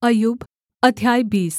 अय्यूब अध्याय 20।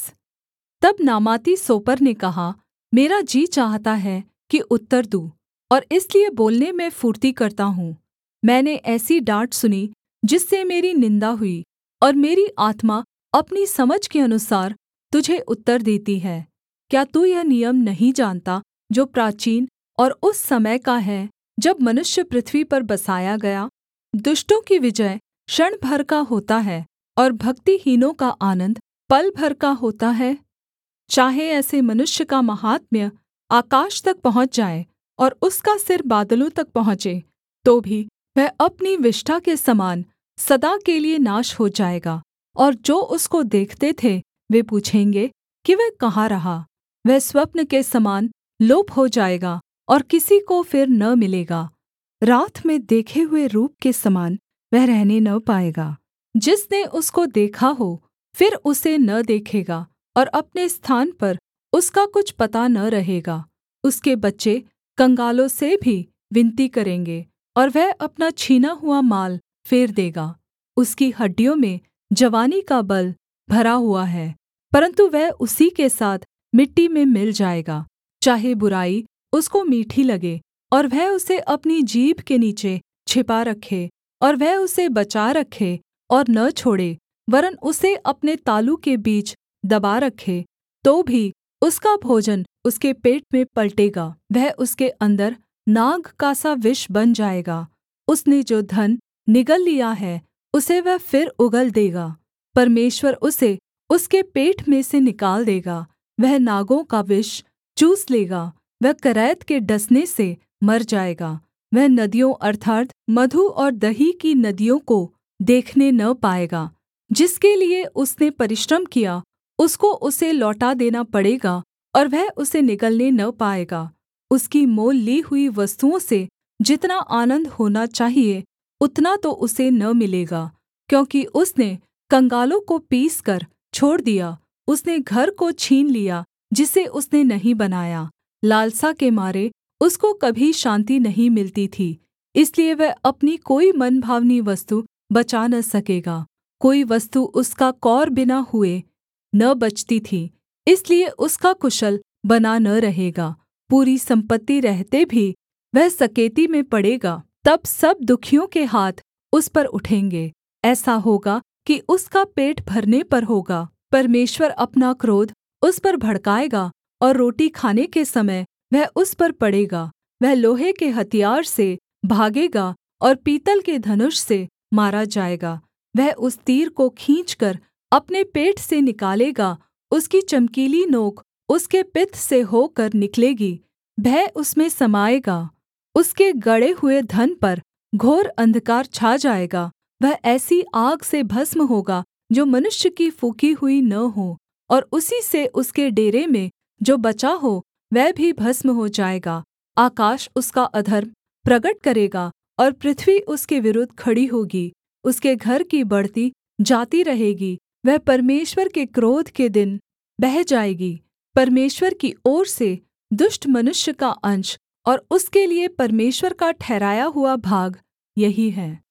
तब नामाती सोपर ने कहा, मेरा जी चाहता है कि उत्तर दूँ, और इसलिए बोलने में फुर्ती करता हूँ। मैंने ऐसी डाँट सुनी जिससे मेरी निन्दा हुई, और मेरी आत्मा अपनी समझ के अनुसार तुझे उत्तर देती है। क्या तू यह नियम नहीं जानता जो प्राचीन और उस समय का है जब मनुष्य पृथ्वी पर बसाया गया? दुष्टों की विजय क्षण भर का होता है, और भक्तिहीनों का आनन्द पल भर का होता है। चाहे ऐसे मनुष्य का माहात्म्य आकाश तक पहुँच जाए और उसका सिर बादलों तक पहुँचे, तो भी वह अपनी विष्ठा के समान सदा के लिए नाश हो जाएगा। और जो उसको देखते थे वे पूछेंगे कि वह कहाँ रहा। वह स्वप्न के समान लोप हो जाएगा और किसी को फिर न मिलेगा। रात में देखे हुए रूप के समान वह रहने न पाएगा। जिसने उसको देखा हो फिर उसे न देखेगा, और अपने स्थान पर उसका कुछ पता न रहेगा। उसके बच्चे कंगालों से भी विनती करेंगे, और वह अपना छीना हुआ माल फेर देगा। उसकी हड्डियों में जवानी का बल भरा हुआ है, परन्तु वह उसी के साथ मिट्टी में मिल जाएगा। चाहे बुराई उसको मीठी लगे, और वह उसे अपनी जीभ के नीचे छिपा रखे, और वह उसे बचा रखे और न छोड़े, वरन् उसे अपने तालू के बीच दबा रखे, तो भी उसका भोजन उसके पेट में पलटेगा। वह उसके अंदर नाग का सा विष बन जाएगा। उसने जो धन निगल लिया है उसे वह फिर उगल देगा। परमेश्वर उसे उसके पेट में से निकाल देगा। वह नागों का विष चूस लेगा। वह करैत के डसने से मर जाएगा। वह नदियों अर्थात् मधु और दही की नदियों को देखने न पाएगा। जिसके लिए उसने परिश्रम किया उसको उसे लौटा देना पड़ेगा, और वह उसे निगलने न पाएगा। उसकी मोल ली हुई वस्तुओं से जितना आनन्द होना चाहिए उतना तो उसे न मिलेगा, क्योंकि उसने कंगालों को पीसकर छोड़ दिया। उसने घर को छीन लिया जिसे उसने नहीं बनाया। लालसा के मारे उसको कभी शान्ति नहीं मिलती थी, इसलिए वह अपनी कोई मनभावनी वस्तु बचा न सकेगा। कोई वस्तु उसका कौर बिना हुए न बचती थी, इसलिए उसका कुशल बना न रहेगा। पूरी सम्पत्ति रहते भी वह सकेती में पड़ेगा। तब सब दुःखियों के हाथ उस पर उठेंगे। ऐसा होगा कि उसका पेट भरने पर होगा। परमेश्वर अपना क्रोध उस पर भड़काएगा, और रोटी खाने के समय वह उस पर पड़ेगा। वह लोहे के हथियार से भागेगा और पीतल के धनुष से मारा जाएगा। वह उस तीर को खींचकर अपने पेट से निकालेगा। उसकी चमकीली नोक उसके पित्त से होकर निकलेगी। भय उसमें समाएगा। उसके गड़े हुए धन पर घोर अंधकार छा जाएगा। वह ऐसी आग से भस्म होगा जो मनुष्य की फूँकी हुई न हो, और उसी से उसके डेरे में जो बचा हो वह भी भस्म हो जाएगा। आकाश उसका अधर्म प्रगट करेगा, और पृथ्वी उसके विरुद्ध खड़ी होगी। उसके घर की बढ़ती जाती रहेगी। वह परमेश्वर के क्रोध के दिन बह जाएगी। परमेश्वर की ओर से दुष्ट मनुष्य का अंश और उसके लिए परमेश्वर का ठहराया हुआ भाग यही है।